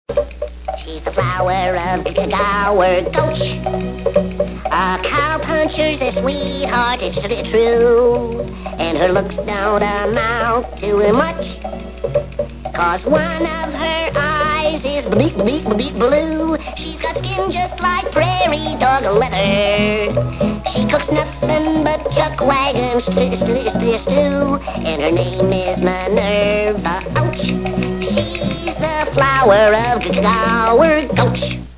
She's the flower of Gower Gulch. A cowpuncher's a sweetheart, it's true. And her looks don't amount to much, 'cause one of her eyes is blue. She's got skin just like prairie dog leather. She cooks nothing but chuck wagon stew. And her name is Minerva. Ouch! She's the flower of Gower Gulch.